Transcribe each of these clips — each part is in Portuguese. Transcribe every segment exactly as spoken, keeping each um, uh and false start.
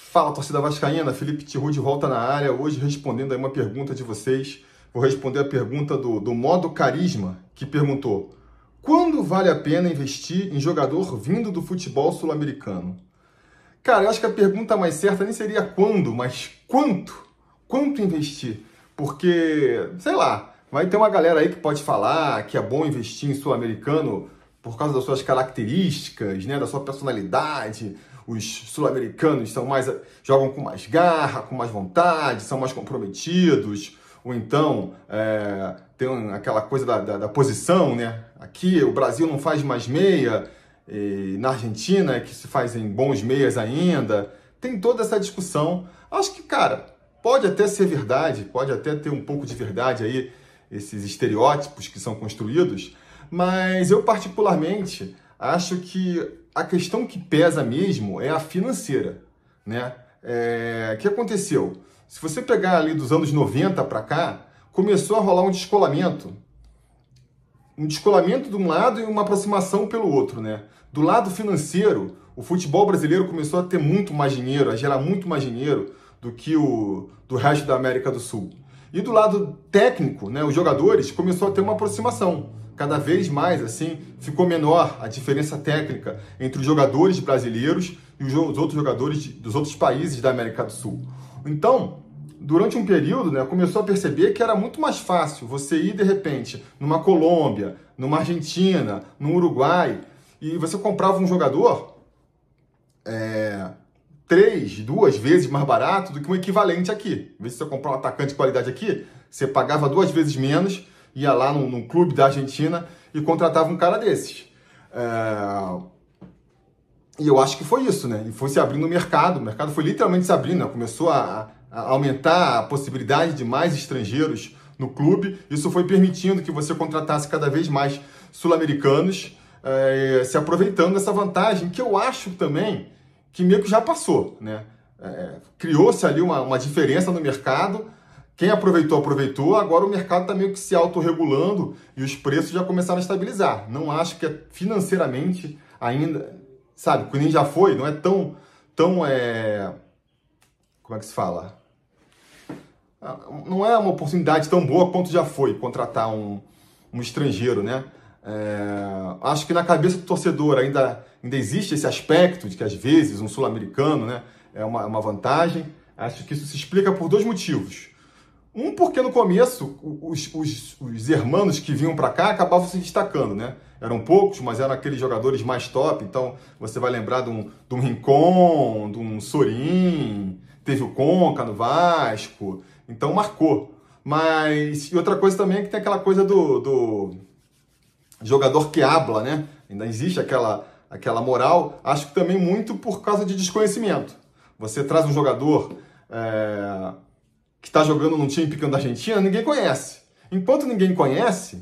Fala, torcida vascaína, Felipe Tiru de volta na área, hoje respondendo aí uma pergunta de vocês. Vou responder a pergunta do, do Modo Carisma, que perguntou: quando vale a pena investir em jogador vindo do futebol sul-americano? Cara, eu acho que a pergunta mais certa nem seria quando, mas quanto? Quanto investir? Porque, sei lá, vai ter uma galera aí que pode falar que é bom investir em sul-americano por causa das suas características, né, da sua personalidade. Os sul-americanos são mais, jogam com mais garra, com mais vontade, são mais comprometidos, ou então é, tem aquela coisa da, da, da posição, né? Aqui o Brasil não faz mais meia, e na Argentina é que se fazem bons meias ainda. Tem toda essa discussão. Acho que, cara, pode até ser verdade, pode até ter um pouco de verdade aí, esses estereótipos que são construídos, mas eu particularmente acho que a questão que pesa mesmo é a financeira, né? É, o que aconteceu? Se você pegar ali dos anos noventa para cá, começou a rolar um descolamento. Um descolamento de um lado e uma aproximação pelo outro, né? Do lado financeiro, o futebol brasileiro começou a ter muito mais dinheiro, a gerar muito mais dinheiro do que o do resto da América do Sul. E do lado técnico, né, os jogadores começou a ter uma aproximação. Cada vez mais, assim, ficou menor a diferença técnica entre os jogadores brasileiros e os outros jogadores dos outros países da América do Sul. Então, durante um período, né, começou a perceber que era muito mais fácil você ir, de repente, numa Colômbia, numa Argentina, no Uruguai, e você comprava um jogador é, três, duas vezes mais barato do que um equivalente aqui. Em vez de você comprar um atacante de qualidade aqui, você pagava duas vezes menos, ia lá num, num clube da Argentina e contratava um cara desses. É... E eu acho que foi isso, né? E foi se abrindo o mercado, o mercado foi literalmente se abrindo, né? Começou a, a aumentar a possibilidade de mais estrangeiros no clube. Isso foi permitindo que você contratasse cada vez mais sul-americanos, é, se aproveitando dessa vantagem, que eu acho também que meio que já passou, né? É, criou-se ali uma, uma diferença no mercado. Quem aproveitou, aproveitou. Agora o mercado está meio que se autorregulando e os preços já começaram a estabilizar. Não acho que é financeiramente ainda, sabe, que nem já foi, não é tão, tão é... como é que se fala? Não é uma oportunidade tão boa quanto já foi contratar um, um estrangeiro, né? É... Acho que na cabeça do torcedor ainda, ainda existe esse aspecto de que às vezes um sul-americano, né, é uma, uma vantagem. Acho que isso se explica por dois motivos. Um, porque no começo, os, os, os hermanos que vinham para cá acabavam se destacando, né? Eram poucos, mas eram aqueles jogadores mais top. Então, você vai lembrar de um, de um Rincon, de um Sorin, teve o Conca no Vasco. Então, marcou. Mas, e outra coisa também é que tem aquela coisa do, do jogador que habla, né? Ainda existe aquela, aquela moral. Acho que também muito por causa de desconhecimento. Você traz um jogador... É... que está jogando num time pequeno da Argentina, ninguém conhece. Enquanto ninguém conhece,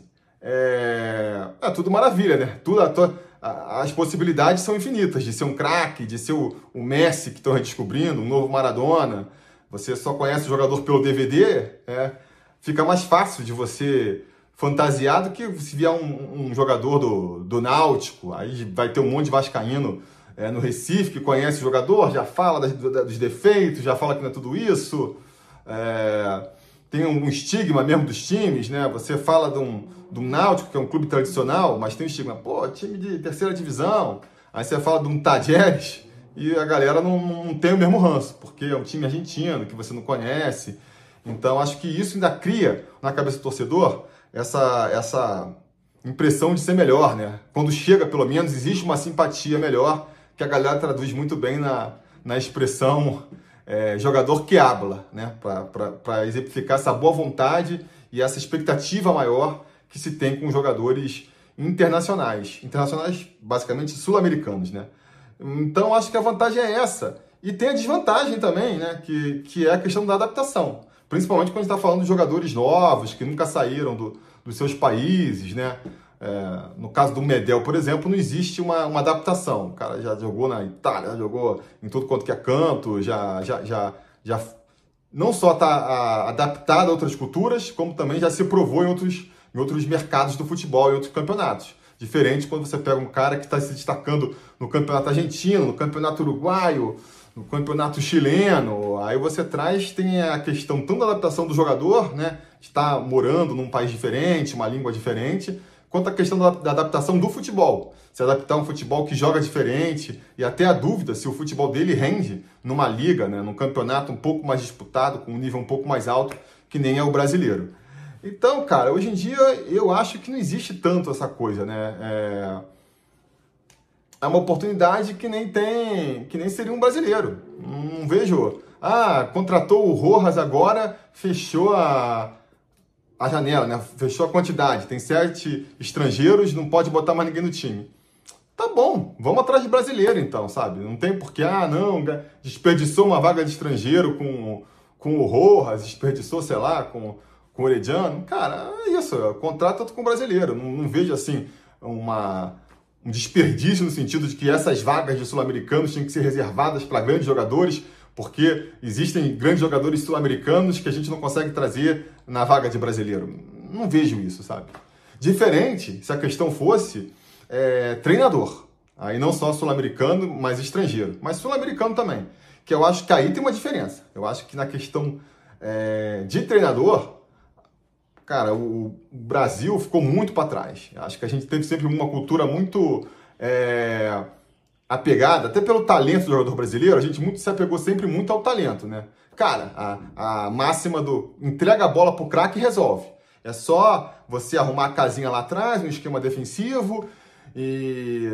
é, é tudo maravilha, né? Tudo, a, as possibilidades são infinitas de ser um craque, de ser o, o Messi que estão redescobrindo, um novo Maradona. Você só conhece o jogador pelo D V D, é, fica mais fácil de você fantasiar do que se vier um, um jogador do, do Náutico, aí vai ter um monte de vascaíno é, no Recife que conhece o jogador, já fala das, dos defeitos, já fala que não é tudo isso. É, tem um estigma mesmo dos times, né? Você fala de um, de um Náutico, que é um clube tradicional, mas tem um estigma, pô, time de terceira divisão. Aí você fala de um Tajeres e a galera não, não tem o mesmo ranço, porque é um time argentino que você não conhece. Então, acho que isso ainda cria na cabeça do torcedor essa, essa impressão de ser melhor, né? Quando chega, pelo menos, existe uma simpatia melhor, que a galera traduz muito bem na, na expressão... É, jogador que habla, né? Para exemplificar essa boa vontade e essa expectativa maior que se tem com jogadores internacionais. Internacionais, basicamente, sul-americanos, né? Então, acho que a vantagem é essa. E tem a desvantagem também, né? Que, que é a questão da adaptação. Principalmente quando a gente está falando de jogadores novos, que nunca saíram do, dos seus países, né? É, no caso do Medel, por exemplo, não existe uma, uma adaptação. O cara já jogou na Itália, já jogou em tudo quanto que é canto, já, já, já, já não só está adaptado a outras culturas, como também já se provou em outros, em outros mercados do futebol, em outros campeonatos. Diferente quando você pega um cara que está se destacando no campeonato argentino, no campeonato uruguaio, no campeonato chileno. Aí você traz, tem a questão tanto da adaptação do jogador, né, de estar morando num país diferente, uma língua diferente, quanto a questão da, da adaptação do futebol. Se adaptar a um futebol que joga diferente, e até a dúvida se o futebol dele rende numa liga, né, num campeonato um pouco mais disputado, com um nível um pouco mais alto, que nem é o brasileiro. Então, cara, hoje em dia eu acho que não existe tanto essa coisa, né? É, é uma oportunidade que nem tem, que nem seria um brasileiro. Não vejo, ah, contratou o Rojas agora, fechou a, a janela, né? Fechou a quantidade, tem sete estrangeiros, não pode botar mais ninguém no time. Tá bom, vamos atrás de brasileiro então, sabe? Não tem porquê, ah, não, desperdiçou uma vaga de estrangeiro com, com o Rojas, desperdiçou, sei lá, com... com o Orediano, cara, é isso, contrata tanto com o brasileiro. Não, não vejo, assim, uma, um desperdício no sentido de que essas vagas de sul-americanos tinham que ser reservadas para grandes jogadores, porque existem grandes jogadores sul-americanos que a gente não consegue trazer na vaga de brasileiro. Não vejo isso, sabe? Diferente se a questão fosse é, treinador. Aí não só sul-americano, mas estrangeiro. Mas sul-americano também. Que eu acho que aí tem uma diferença. Eu acho que na questão é, de treinador... Cara, o Brasil ficou muito para trás. Acho que a gente teve sempre uma cultura muito é, apegada, até pelo talento do jogador brasileiro, a gente muito, se apegou sempre muito ao talento, né? Cara, a, a máxima do entrega a bola pro craque e resolve. É só você arrumar a casinha lá atrás, um esquema defensivo e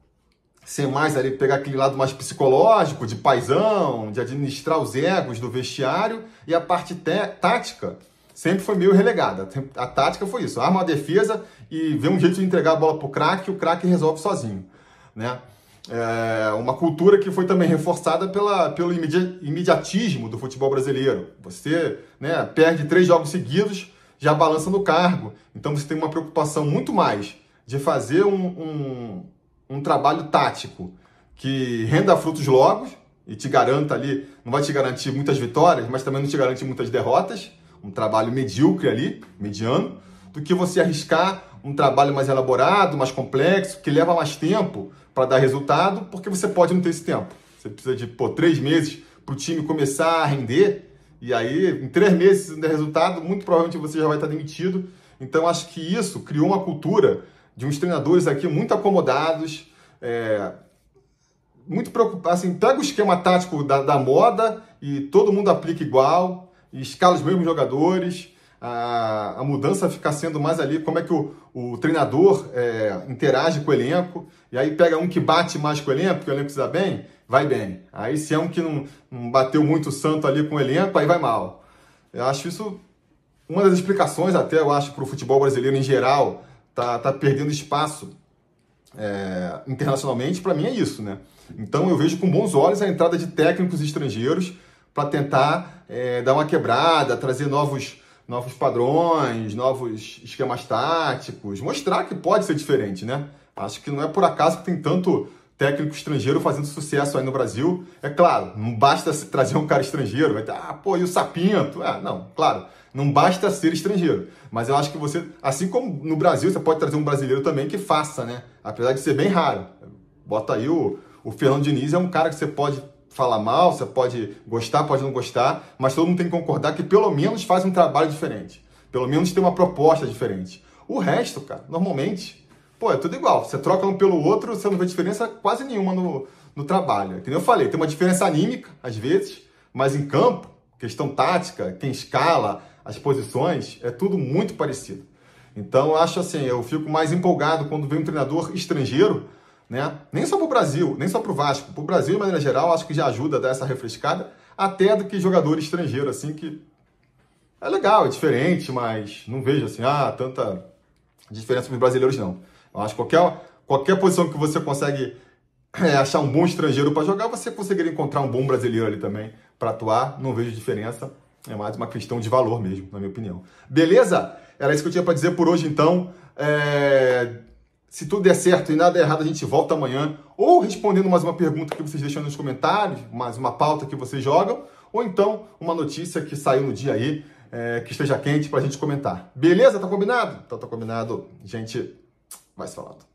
ser mais ali, pegar aquele lado mais psicológico, de paizão, de administrar os egos do vestiário e a parte tática sempre foi meio relegada. A tática foi isso, arma a defesa e vê um jeito de entregar a bola pro craque e o craque resolve sozinho, né? É uma cultura que foi também reforçada pela, pelo imediatismo do futebol brasileiro. Você, né, perde três jogos seguidos, já balança no cargo. Então você tem uma preocupação muito mais de fazer um, um, um trabalho tático que renda frutos logo e te garanta ali, não vai te garantir muitas vitórias, mas também não te garante muitas derrotas. Um trabalho medíocre ali, mediano, do que você arriscar um trabalho mais elaborado, mais complexo, que leva mais tempo para dar resultado, porque você pode não ter esse tempo. Você precisa de, pô, três meses para o time começar a render, e aí, em três meses, se não der resultado, muito provavelmente você já vai estar demitido. Então, acho que isso criou uma cultura de uns treinadores aqui muito acomodados, é, muito preocupados, assim, pega o esquema tático da, da moda e todo mundo aplica igual, e escala os mesmos jogadores, a, a mudança fica sendo mais ali como é que o, o treinador é, interage com o elenco, e aí pega um que bate mais com o elenco, que o elenco se dá bem, vai bem. Aí se é um que não, não bateu muito o santo ali com o elenco, aí vai mal. Eu acho isso, uma das explicações até, eu acho, para o futebol brasileiro em geral, tá, tá perdendo espaço é, internacionalmente, para mim é isso, né? Então eu vejo com bons olhos a entrada de técnicos estrangeiros para tentar é, dar uma quebrada, trazer novos, novos padrões, novos esquemas táticos, mostrar que pode ser diferente, né? Acho que não é por acaso que tem tanto técnico estrangeiro fazendo sucesso aí no Brasil. É claro, não basta trazer um cara estrangeiro, vai ter, ah, pô, e o Sapinto? Ah, não, claro, não basta ser estrangeiro. Mas eu acho que você, assim como no Brasil, você pode trazer um brasileiro também que faça, né? Apesar de ser bem raro. Bota aí o, o Fernando Diniz, é um cara que você pode falar mal, você pode gostar, pode não gostar, mas todo mundo tem que concordar que pelo menos faz um trabalho diferente. Pelo menos tem uma proposta diferente. O resto, cara, normalmente, pô, é tudo igual. Você troca um pelo outro, você não vê diferença quase nenhuma no, no trabalho. Que nem eu falei, tem uma diferença anímica, às vezes, mas em campo, questão tática, quem escala, as posições, é tudo muito parecido. Então, eu acho assim, eu fico mais empolgado quando vem um treinador estrangeiro, né? Nem só para o Brasil, nem só para o Vasco. Para o Brasil, de maneira geral, acho que já ajuda a dar essa refrescada, até do que jogador estrangeiro, assim, que é legal, é diferente, mas não vejo, assim, ah, tanta diferença para os brasileiros, não. Eu acho que qualquer, qualquer posição que você consegue é, achar um bom estrangeiro para jogar, você conseguiria encontrar um bom brasileiro ali também para atuar, não vejo diferença, é mais uma questão de valor mesmo, na minha opinião. Beleza? Era isso que eu tinha para dizer por hoje, então. É... Se tudo der certo e nada der errado, a gente volta amanhã, ou respondendo mais uma pergunta que vocês deixam nos comentários, mais uma pauta que vocês jogam, ou então uma notícia que saiu no dia aí, é, que esteja quente para a gente comentar. Beleza? Tá combinado? Então tá combinado. Gente, vai se falando.